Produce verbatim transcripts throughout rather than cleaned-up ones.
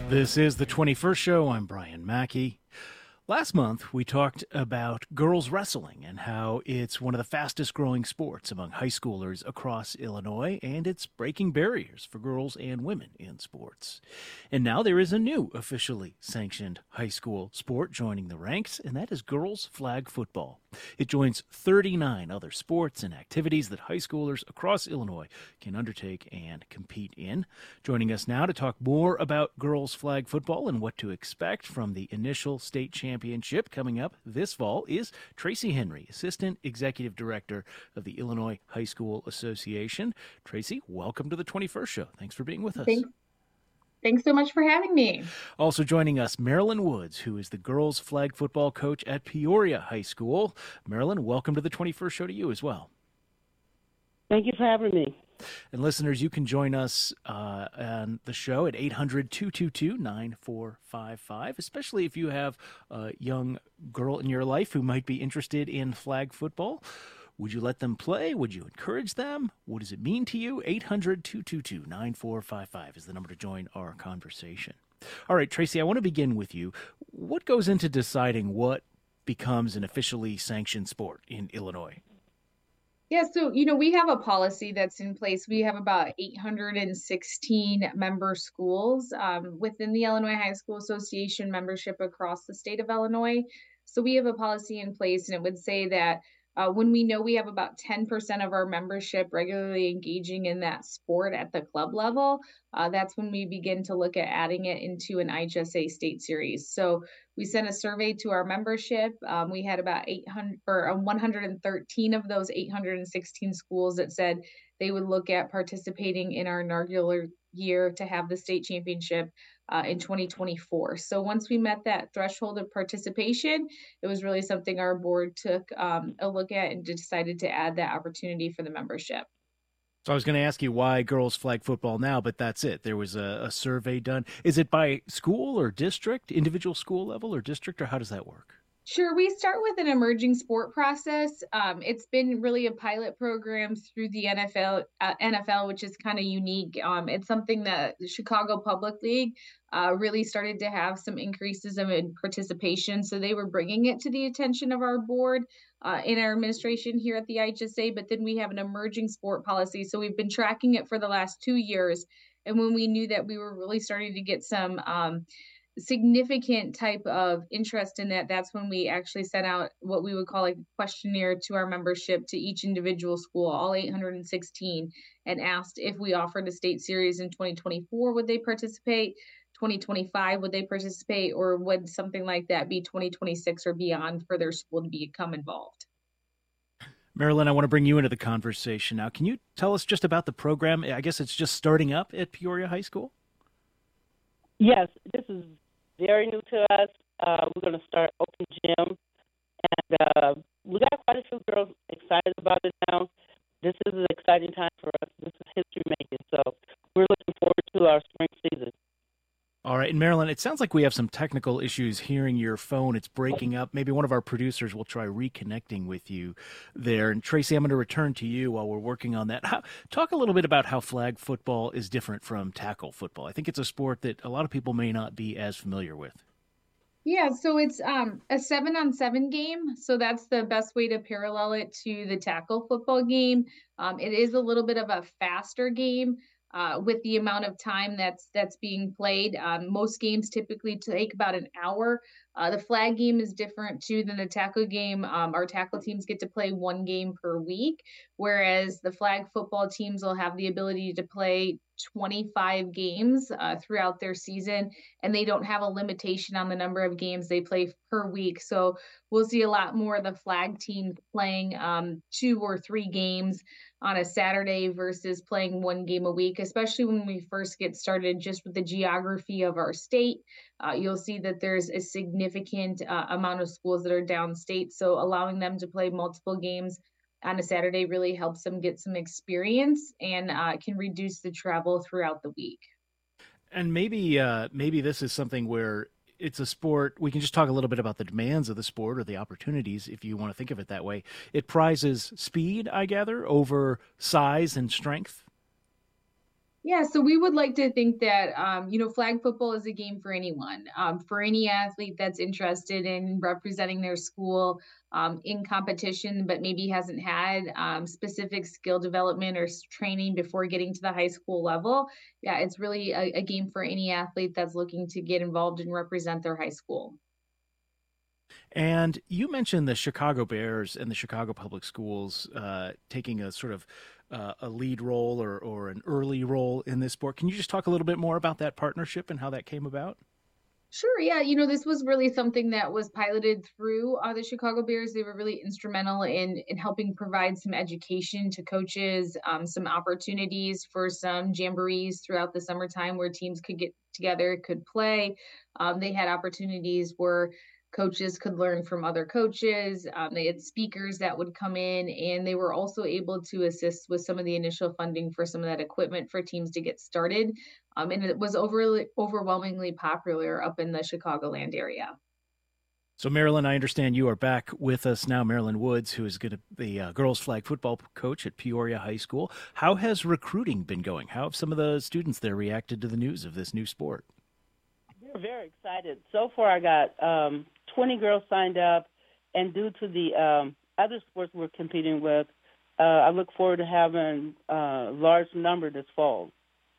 This is the twenty-first show. I'm Brian Mackey. Last month, we talked about girls wrestling and how it's one of the fastest growing sports among high schoolers across Illinois, and it's breaking barriers for girls and women in sports. And now there is a new officially sanctioned high school sport joining the ranks, and that is girls flag football. It joins thirty-nine other sports and activities that high schoolers across Illinois can undertake and compete in. Joining us now to talk more about girls flag football and what to expect from the initial state championship coming up this fall is Tracy Henry, Assistant Executive Director of the Illinois High School Association. Tracy, welcome to the twenty-first show. Thanks for being with us. Thanks. Thanks so much for having me. Also joining us, Marilyn Woods, who is the girls flag football coach at Peoria High School. Marilyn, welcome to the twenty-first show to you as well. Thank you for having me. And listeners, you can join us uh, on the show at eight hundred, two two two, nine four five five, especially if you have a young girl in your life who might be interested in flag football. Would you let them play? Would you encourage them? What does it mean to you? eight hundred, two two two, nine four five five is the number to join our conversation. All right, Tracy, I want to begin with you. What goes into deciding what becomes an officially sanctioned sport in Illinois? Yeah, so, you know, we have a policy that's in place. We have about eight hundred sixteen member schools um, within the Illinois High School Association membership across the state of Illinois. So we have a policy in place, and it would say that Uh, when we know we have about ten percent of our membership regularly engaging in that sport at the club level, uh, that's when we begin to look at adding it into an I H S A state series. So we sent a survey to our membership. Um, we had about eight hundred or uh, one hundred thirteen of those eight hundred sixteen schools that said they would look at participating in our inaugural year to have the state championship uh, in twenty twenty-four. So once we met that threshold of participation, it was really something our board took um, a look at and decided to add that opportunity for the membership. So I was going to ask you why girls flag football now, but that's it. There was a, a survey done. Is it by school or district, individual school level or district, or how does that work? Sure. We start with an emerging sport process. Um, it's been really a pilot program through the N F L, uh, N F L, which is kind of unique. Um, it's something that the Chicago Public League uh, really started to have some increases in participation. So they were bringing it to the attention of our board uh, in our administration here at the I H S A. But then we have an emerging sport policy. So we've been tracking it for the last two years. And when we knew that we were really starting to get some um, significant type of interest in that, that's when we actually sent out what we would call a questionnaire to our membership, to each individual school, all eight hundred sixteen, and asked if we offered a state series in twenty twenty-four, would they participate? twenty twenty-five, would they participate? Or would something like that be twenty twenty-six or beyond for their school to become involved? Marilyn, I want to bring you into the conversation now. Can you tell us just about the program? I guess it's just starting up at Peoria High School? Yes, this is very new to us. Uh, we're going to start open gym, and uh, we got quite a few girls excited about it now. This is an exciting time for us. This is history making, so we're looking forward to our spring season. All right, and Marilyn, it sounds like we have some technical issues hearing your phone. It's breaking up. Maybe one of our producers will try reconnecting with you there. And Tracy, I'm going to return to you while we're working on that. How, talk a little bit about how flag football is different from tackle football. I think it's a sport that a lot of people may not be as familiar with. Yeah, so it's um, a seven on seven game. So that's the best way to parallel it to the tackle football game. Um, it is a little bit of a faster game. Uh, with the amount of time that's that's being played. Um, most games typically take about an hour. Uh, the flag game is different too than the tackle game. Um, our tackle teams get to play one game per week, whereas the flag football teams will have the ability to play twenty-five games uh, throughout their season, and they don't have a limitation on the number of games they play per week. So we'll see a lot more of the flag team playing um, two or three games on a Saturday versus playing one game a week, especially when we first get started just with the geography of our state. Uh, you'll see that there's a significant uh, amount of schools that are downstate. So allowing them to play multiple games on a Saturday really helps them get some experience and uh, can reduce the travel throughout the week. And maybe uh, maybe this is something where it's a sport. We can just talk a little bit about the demands of the sport or the opportunities, if you want to think of it that way. It prizes speed, I gather, over size and strength. Yeah, so we would like to think that, um, you know, flag football is a game for anyone, um, for any athlete that's interested in representing their school um, in competition, but maybe hasn't had um, specific skill development or s- training before getting to the high school level. Yeah, it's really a, a game for any athlete that's looking to get involved and represent their high school. And you mentioned the Chicago Bears and the Chicago Public Schools uh, taking a sort of uh, a lead role or, or an early role in this sport. Can you just talk a little bit more about that partnership and how that came about? Sure. Yeah. You know, this was really something that was piloted through uh, the Chicago Bears. They were really instrumental in in helping provide some education to coaches, um, some opportunities for some jamborees throughout the summertime where teams could get together, could play. Um, they had opportunities where coaches could learn from other coaches. Um, they had speakers that would come in, and they were also able to assist with some of the initial funding for some of that equipment for teams to get started. Um, and it was overly overwhelmingly popular up in the Chicagoland area. So, Marilyn, I understand you are back with us now. Marilyn Woods, who is going to be a girls flag football coach at Peoria High School. How has recruiting been going? How have some of the students there reacted to the news of this new sport? They're very excited. So far, I got um, twenty girls signed up, and due to the um, other sports we're competing with, uh, I look forward to having a large number this fall.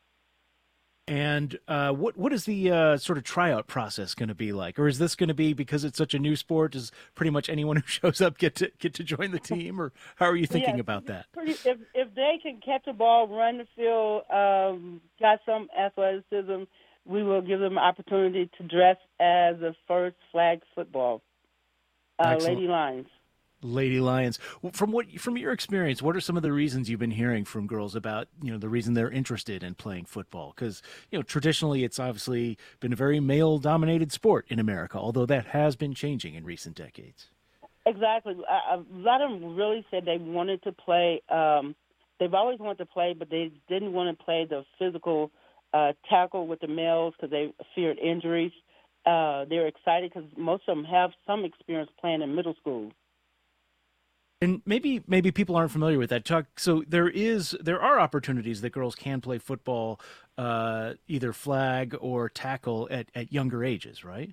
And uh, what what is the uh, sort of tryout process going to be like, or is this going to be, because it's such a new sport, does pretty much anyone who shows up get to get to join the team, or how are you thinking Yes, about that? pretty, if if they can catch a ball, run the field, um, got some athleticism, we will give them an opportunity to dress as the first flag football uh, Excellent. Lady Lions. Lady Lions. From what from your experience, what are some of the reasons you've been hearing from girls about, you know, the reason they're interested in playing football? Because, you know, traditionally it's obviously been a very male-dominated sport in America, although that has been changing in recent decades. Exactly. A, a lot of them really said they wanted to play. Um, they've always wanted to play, but they didn't want to play the physical uh, tackle with the males because they feared injuries. Uh, they're excited because most of them have some experience playing in middle school. And maybe maybe people aren't familiar with that, Chuck. So there is there are opportunities that girls can play football, uh, either flag or tackle at, at younger ages, right?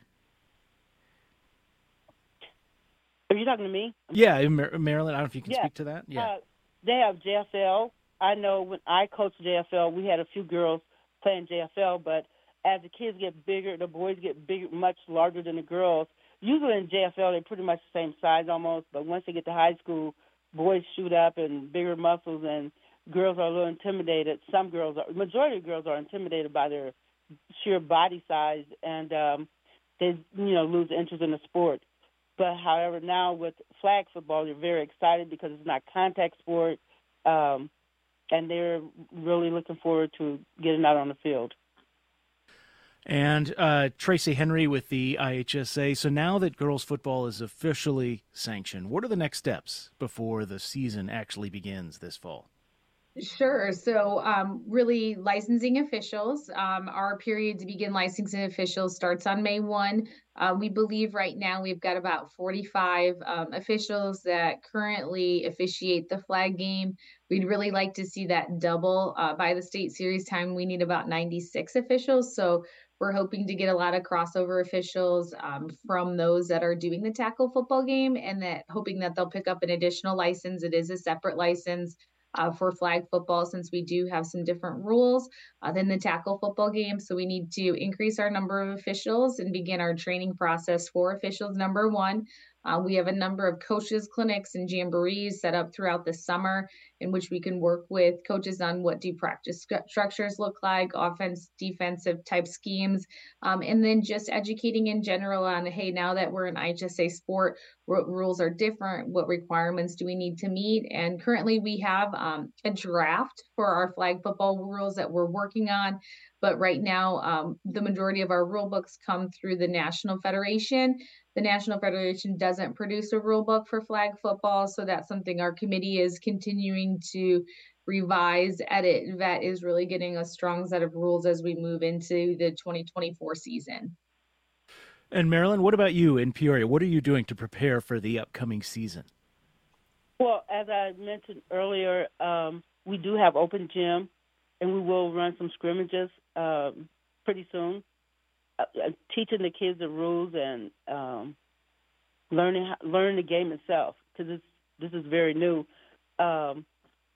Are you talking to me? Yeah, Mar- Marilyn. I don't know if you can Yeah. speak to that. Yeah. Uh, they have J F L. I know when I coached J F L, we had a few girls playing J F L, but as the kids get bigger, the boys get bigger, much larger than the girls. Usually in J F L, they're pretty much the same size almost, but once they get to high school, boys shoot up and bigger muscles, and girls are a little intimidated. Some girls are, majority of girls are intimidated by their sheer body size, and um, they, you know, lose interest in the sport. But however, now with flag football, they're very excited because it's not contact sport, um, and they're really looking forward to getting out on the field. And uh, Tracy Henry with the I H S A. So now that girls football is officially sanctioned, what are the next steps before the season actually begins this fall? Sure. So, um, really, licensing officials. Um, our period to begin licensing officials starts on May first. Uh, we believe right now we've got about forty-five um, officials that currently officiate the flag game. We'd really like to see that double uh, by the state series time. We need about ninety-six officials. So, we're hoping to get a lot of crossover officials um, from those that are doing the tackle football game, and that hoping that they'll pick up an additional license. It is a separate license uh, for flag football, since we do have some different rules uh, than the tackle football game. So we need to increase our number of officials and begin our training process for officials. Number one, uh, we have a number of coaches clinics and jamborees set up throughout the summer in which we can work with coaches on what do practice stru- structures look like, offense, defensive type schemes, um, and then just educating in general on, hey, now that we're an I H S A sport, what rules are different, what requirements do we need to meet. And currently we have um, a draft for our flag football rules that we're working on, but right now um, the majority of our rule books come through the National Federation. The National Federation doesn't produce a rule book for flag football, so that's something our committee is continuing to revise, edit. Vet is really getting a strong set of rules as we move into the twenty twenty-four season. And Marilyn, what about you in Peoria? What are you doing to prepare for the upcoming season? Well, as I mentioned earlier, um, we do have open gym. and we will run some scrimmages um, pretty soon, uh, teaching the kids the rules and um, learning how, learning the game itself, because this is very new, um,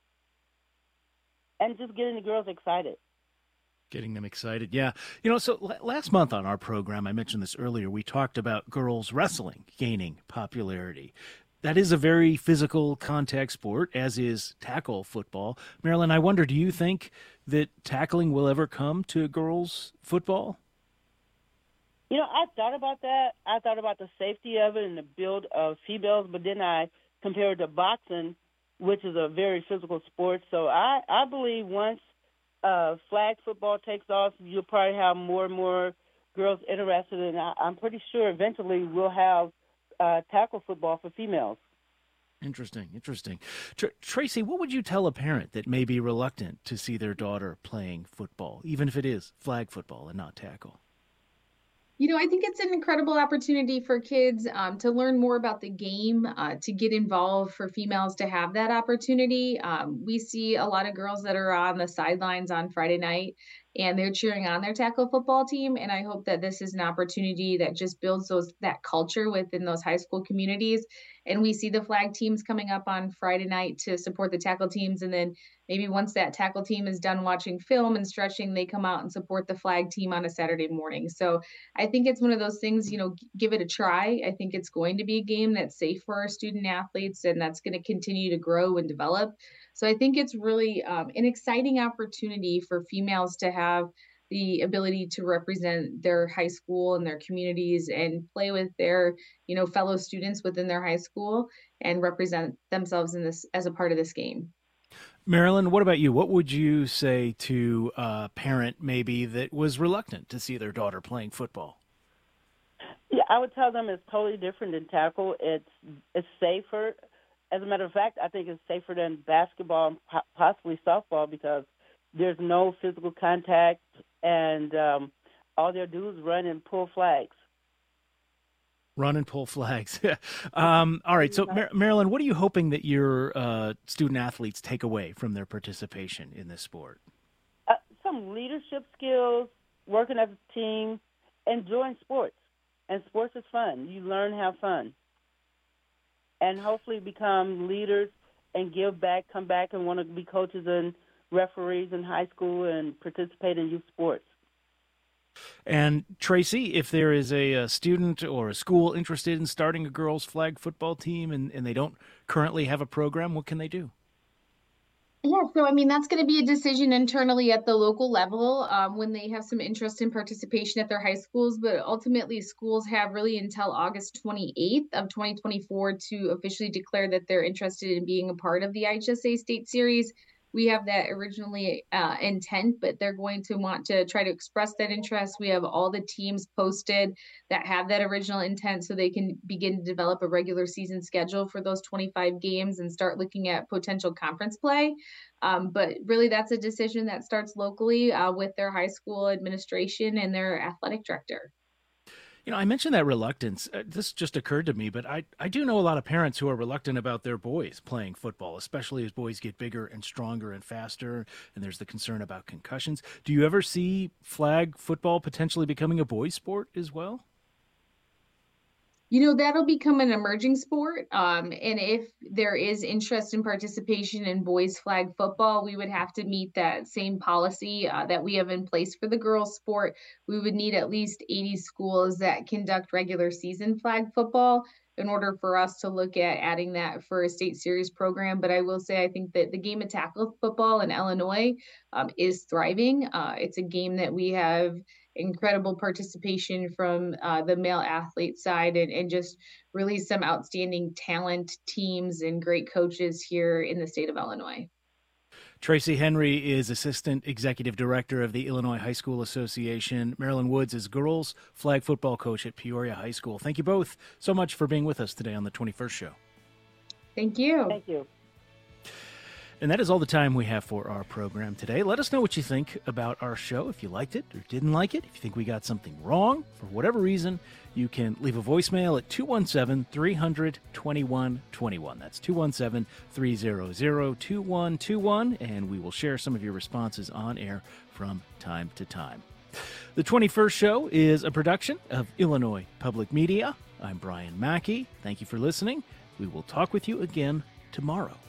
and just getting the girls excited. Getting them excited, yeah. You know, so l- last month on our program, I mentioned this earlier, we talked about girls wrestling gaining popularity. That is a very physical contact sport, as is tackle football. Marilyn, I wonder, do you think that tackling will ever come to girls football? You know, I thought about that. I thought about the safety of it and the build of females, but then I compared it to boxing, which is a very physical sport. So I, I believe once uh, flag football takes off, you'll probably have more and more girls interested, and I, I'm pretty sure eventually we'll have uh, tackle football for females. Interesting, interesting. Tr- Tracy, what would you tell a parent that may be reluctant to see their daughter playing football, even if it is flag football and not tackle? You know, I think it's an incredible opportunity for kids um, to learn more about the game, uh, to get involved, for females to have that opportunity. Um, we see a lot of girls that are on the sidelines on Friday night and they're cheering on their tackle football team. And I hope that this is an opportunity that just builds those that culture within those high school communities. And we see the flag teams coming up on Friday night to support the tackle teams. And then maybe once that tackle team is done watching film and stretching, they come out and support the flag team on a Saturday morning. So I think it's one of those things, you know, give it a try. I think it's going to be a game that's safe for our student athletes and that's going to continue to grow and develop. So I think it's really um, an exciting opportunity for females to have the ability to represent their high school and their communities and play with their, you know, fellow students within their high school and represent themselves in this as a part of this game. Marilyn, what about you? What would you say to a parent maybe that was reluctant to see their daughter playing football? Yeah, I would tell them it's totally different than tackle. It's it's safer. As a matter of fact, I think it's safer than basketball and possibly softball because there's no physical contact, and um, all they'll do is run and pull flags. Run and pull flags. um, all right. So, Mar- Marilyn, what are you hoping that your uh, student athletes take away from their participation in this sport? Uh, some leadership skills, working as a team, enjoying sports. And sports is fun. You learn to have fun. And hopefully become leaders and give back, come back and want to be coaches and referees in high school and participate in youth sports. And Tracy, if there is a, a student or a school interested in starting a girls' flag football team and, and they don't currently have a program, what can they do? Yeah, so I mean, that's going to be a decision internally at the local level um, when they have some interest in participation at their high schools. But ultimately, schools have really until August twenty-eighth of twenty twenty-four to officially declare that they're interested in being a part of the I H S A State Series. We have that originally uh, intent, but they're going to want to try to express that interest. We have all the teams posted that have that original intent so they can begin to develop a regular season schedule for those twenty-five games and start looking at potential conference play. Um, but really, that's a decision that starts locally uh, with their high school administration and their athletic director. You know, I mentioned that reluctance. Uh, this just occurred to me, but I, I do know a lot of parents who are reluctant about their boys playing football, especially as boys get bigger and stronger and faster, and there's the concern about concussions. Do you ever see flag football potentially becoming a boys' sport as well? You know, that'll become an emerging sport. Um, and if there is interest in participation in boys flag football, we would have to meet that same policy uh, that we have in place for the girls sport. We would need at least eighty schools that conduct regular season flag football in order for us to look at adding that for a state series program. But I will say, I think that the game of tackle football in Illinois um, is thriving. Uh, it's a game that we have incredible participation from uh, the male athlete side and, and just really some outstanding talent teams and great coaches here in the state of Illinois. Tracy Henry is Assistant Executive Director of the Illinois High School Association. Marilyn Woods is girls flag football coach at Peoria High School. Thank you both so much for being with us today on the twenty-first Show. Thank you. Thank you. And that is all the time we have for our program today. Let us know what you think about our show, if you liked it or didn't like it. If you think we got something wrong, for whatever reason, you can leave a voicemail at two one seven, three hundred, twenty-one twenty-one. That's two one seven, three hundred, twenty-one twenty-one, and we will share some of your responses on air from time to time. The twenty-first Show is a production of Illinois Public Media. I'm Brian Mackey. Thank you for listening. We will talk with you again tomorrow.